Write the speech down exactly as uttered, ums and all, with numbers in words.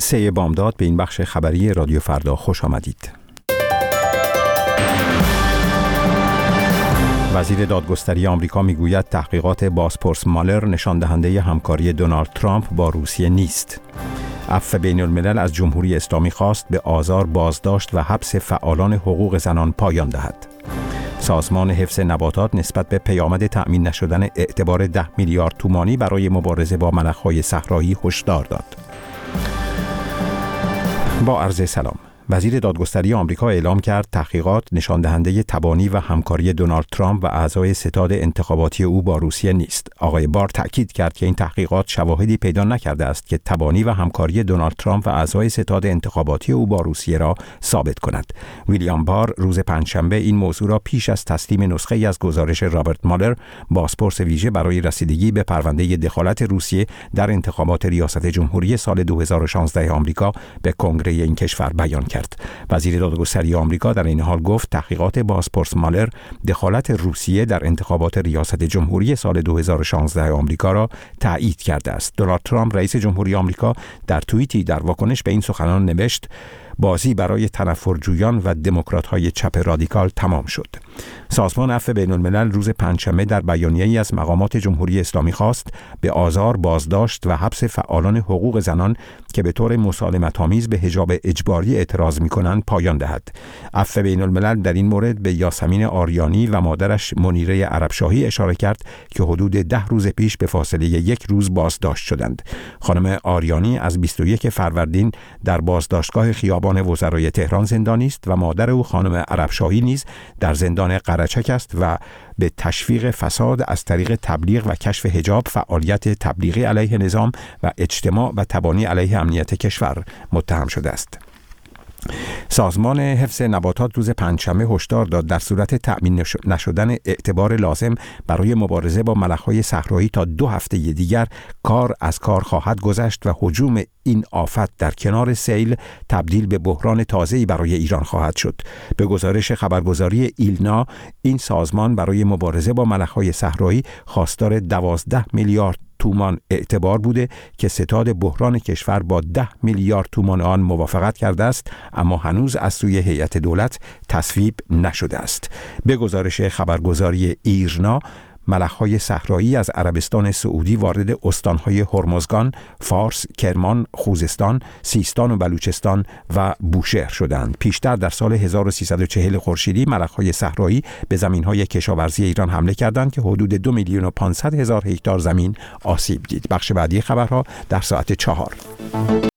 سه بامداد به این بخش خبری رادیو فردا خوش آمدید. وزیر دادگستری آمریکا میگوید تحقیقات بازپرس مالر نشان دهنده همکاری دونالد ترامپ با روسیه نیست. عفو بین الملل از جمهوری اسلامی خواست به آزار، بازداشت و حبس فعالان حقوق زنان پایان دهد. سازمان حفظ نباتات نسبت به پیامد تأمین نشدن اعتبار ده میلیارد تومانی برای مبارزه با ملخ‌های صحرایی هشدار داد. با عرض سلام. وزیر دادگستری آمریکا اعلام کرد تحقیقات نشان دهنده تبانی و همکاری دونالد ترامپ و اعضای ستاد انتخاباتی او با روسیه نیست. آقای بار تأکید کرد که این تحقیقات شواهدی پیدا نکرده است که تبانی و همکاری دونالد ترامپ و اعضای ستاد انتخاباتی او با روسیه را ثابت کند. ویلیام بار روز پنجشنبه این موضوع را پیش از تسلیم نسخه‌ای از گزارش رابرت مالر، بازپرس ویژه برای رسیدگی به پرونده دخالت روسیه در انتخابات ریاست جمهوری سال دو هزار و شانزده آمریکا به کنگره این کشور بیان کرد. وزیر دادگستری آمریکا در این حال گفت تحقیقات بازپرس مالر دخالت روسیه در انتخابات ریاست جمهوری سال دو هزار و شانزده آمریکا را تایید کرده است. دونالد ترامپ رئیس جمهوری آمریکا در توییتی در واکنش به این سخنان نوشت: بازی برای تنفرجویان و دموکرات‌های چپ رادیکال تمام شد. سازمان عفو بین الملل روز پنجشنبه در بیانیه‌ای از مقامات جمهوری اسلامی خواست به آزار، بازداشت و حبس فعالان حقوق زنان که به طور مسالمت‌آمیز به حجاب اجباری اعتراض می‌کنند پایان دهد. عفو بین الملل در این مورد به یاسمین آریانی و مادرش منیره عربشاهی اشاره کرد که حدود ده روز پیش به فاصله یک روز بازداشت شدند. خانم آریانی از بیست و یک فروردین در بازداشتگاه خیابان وزرای تهران زندانی است و مادر او خانم عربشاهی نیز در زندان قرچک است و به تشویق فساد از طریق تبلیغ و کشف حجاب، فعالیت تبلیغی علیه نظام و اجتماع و تبانی علیه امنیت کشور متهم شده است. سازمان حفظ نباتات روز پنجشنبه هشدار داد در صورت تأمین نشدن اعتبار لازم برای مبارزه با ملخ‌های صحرایی تا دو هفته دیگر کار از کار خواهد گذشت و هجوم این آفت در کنار سیل تبدیل به بحران تازه‌ای برای ایران خواهد شد. به گزارش خبرگزاری ایلنا، این سازمان برای مبارزه با ملخ‌های صحرایی خواستار دوازده میلیارد تومان اعتبار بوده که ستاد بحران کشور با ده میلیارد تومان آن موافقت کرده است، اما هنوز از سوی هیئت دولت تصویب نشده است. به گزارش خبرگزاری ایرنا، ملخ‌های صحرایی از عربستان سعودی وارد استان‌های هرمزگان، فارس، کرمان، خوزستان، سیستان و بلوچستان و بوشهر شدند. پیشتر در سال هزار و سیصد و چهل خورشیدی ملخ‌های صحرایی به زمین‌های کشاورزی ایران حمله کردند که حدود دو میلیون و پانصد هزار هکتار زمین آسیب دید. بخش بعدی خبرها در ساعت چهار.